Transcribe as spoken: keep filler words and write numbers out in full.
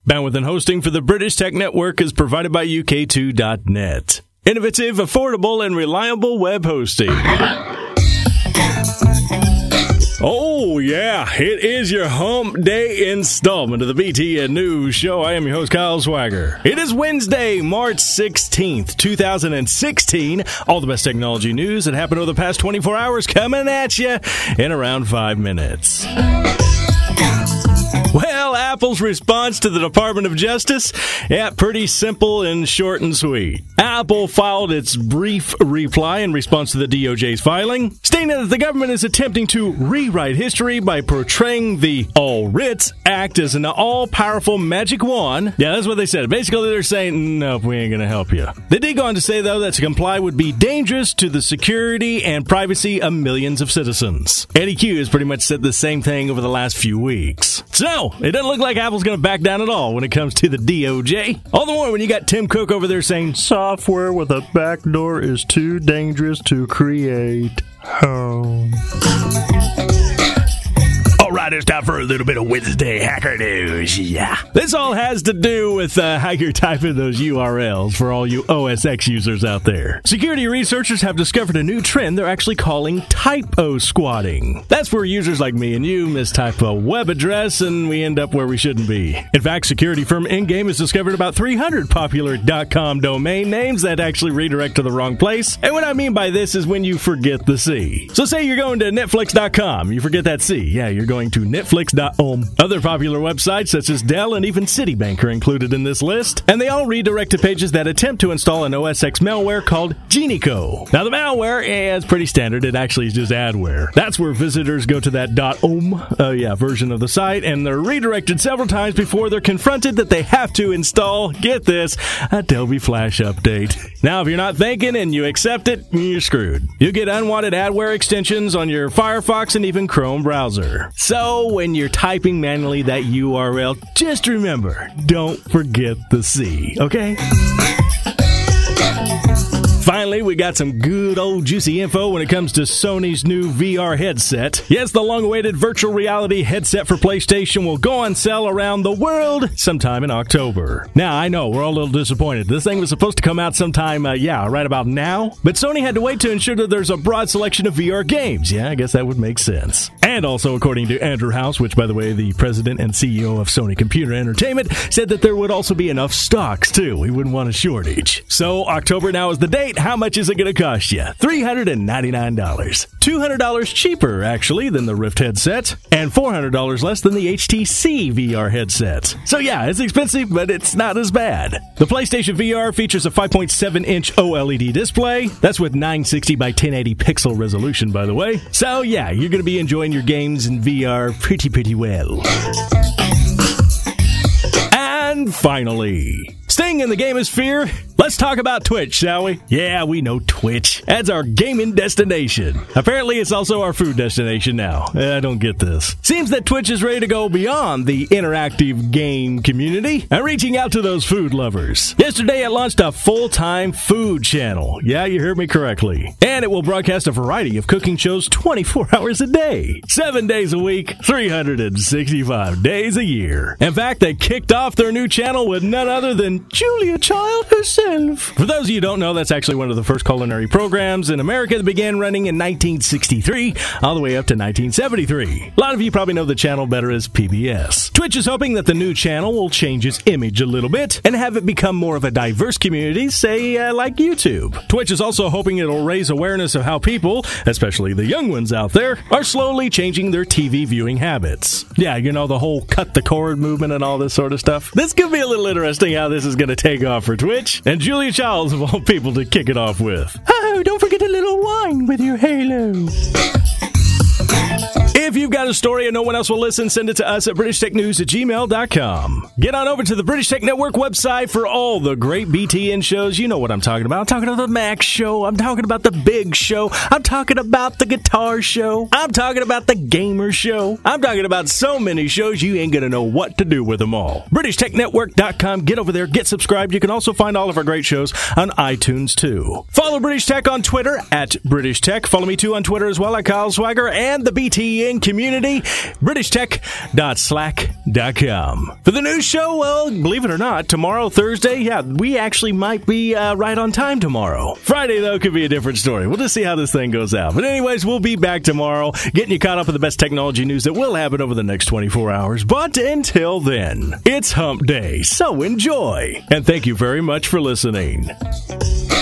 Bandwidth and hosting for the British Tech Network is provided by U K two dot net. Innovative, affordable, and reliable web hosting. Oh, yeah, it is your hump day installment of the B T N News Show. I am your host, Kyle Swagger. It is Wednesday, March sixteenth, twenty sixteen. All the best technology news that happened over the past twenty-four hours coming at you in around five minutes. Well, Apple's response to the Department of Justice? Yeah, pretty simple and short and sweet. Apple filed its brief reply in response to the D O J's filing, stating that the government is attempting to rewrite history by portraying the All Writs Act as an all-powerful magic wand. Yeah, that's what they said. Basically, they're saying, nope, we ain't going to help you. They did go on to say, though, that to comply would be dangerous to the security and privacy of millions of citizens. Eddie Q has pretty much said the same thing over the last few weeks. So, it doesn't look like Apple's going to back down at all when it comes to the D O J. All the more when you got Tim Cook over there saying, software with a backdoor is too dangerous to create. Home. All right, it's time for a little bit of Wednesday Hacker News. Yeah. This all has to do with uh, how you're typing those U R Ls for all you O S X users out there. Security researchers have discovered a new trend they're actually calling typo squatting. That's where users like me and you mistype a web address and we end up where we shouldn't be. In fact, security firm Endgame has discovered about three hundred popular .com domain names that actually redirect to the wrong place. And what I mean by this is when you forget the C. So say you're going to Netflix dot com, you forget that C. Yeah, you're going to Netflix dot com. Other popular websites such as Dell and even Citibank are included in this list, and they all redirect to pages that attempt to install an O S X malware called Genico. Now the malware, yeah, it's pretty standard. It actually is just adware. That's where visitors go to that .om, uh, yeah, version of the site, and they're redirected several times before they're confronted that they have to install, get this, Adobe Flash Update. Now, if you're not thinking and you accept it, you're screwed. You get unwanted adware extensions on your Firefox and even Chrome browser. So, when you're typing manually that U R L, just remember, don't forget the C, okay? Finally, we got some good old juicy info when it comes to Sony's new V R headset. Yes, the long-awaited virtual reality headset for PlayStation will go on sale around the world sometime in October. Now, I know, we're all a little disappointed. This thing was supposed to come out sometime, uh, yeah, right about now. But Sony had to wait to ensure that there's a broad selection of V R games. Yeah, I guess that would make sense. And also, according to Andrew House, which, by the way, the president and C E O of Sony Computer Entertainment, said that there would also be enough stocks, too. We wouldn't want a shortage. So, October now is the date. How much is it going to cost you? three hundred ninety-nine dollars. two hundred dollars cheaper, actually, than the Rift headset, and four hundred dollars less than the H T C V R headset. So yeah, it's expensive, but it's not as bad. The PlayStation V R features a five point seven inch OLED display. That's with nine sixty by ten eighty pixel resolution, by the way. So yeah, you're going to be enjoying your games in V R pretty, pretty well. And finally, staying in the gamosphere, let's talk about Twitch, shall we? Yeah, we know Twitch. That's our gaming destination. Apparently, it's also our food destination now. I don't get this. Seems that Twitch is ready to go beyond the interactive game community and reaching out to those food lovers. Yesterday, it launched a full-time food channel. Yeah, you heard me correctly. And it will broadcast a variety of cooking shows twenty-four hours a day, seven days a week, three hundred sixty-five days a year. In fact, they kicked off their new channel with none other than Julia Child herself. For those of you who don't know, that's actually one of the first culinary programs in America that began running in nineteen sixty-three, all the way up to nineteen seventy-three. A lot of you probably know the channel better as P B S. Twitch is hoping that the new channel will change its image a little bit and have it become more of a diverse community, say, uh, like YouTube. Twitch is also hoping it'll raise awareness of how people, especially the young ones out there, are slowly changing their T V viewing habits. Yeah, you know, the whole cut the cord movement and all this sort of stuff. This could be a little interesting how this is going to take off for Twitch, and Julia Childs of all people to kick it off with. Oh, don't forget a little wine with your halo. If you've got a story and no one else will listen, send it to us at british tech news at gmail dot com. Get on over to the British Tech Network website for all the great B T N shows. You know what I'm talking about. I'm talking about the Mac Show. I'm talking about the Big Show. I'm talking about the Guitar Show. I'm talking about the Gamer Show. I'm talking about so many shows you ain't going to know what to do with them all. british tech network dot com. Get over there. Get subscribed. You can also find all of our great shows on iTunes, too. Follow British Tech on Twitter at British Tech. Follow me, too, on Twitter as well at Kyle Swagger and the B T N community, british tech dot slack dot com. For the news show, well, believe it or not, tomorrow, Thursday, yeah, we actually might be uh, right on time tomorrow. Friday, though, could be a different story. We'll just see how this thing goes out. But anyways, we'll be back tomorrow, getting you caught up with the best technology news that will happen over the next twenty-four hours. But until then, it's Hump Day, so enjoy. And thank you very much for listening.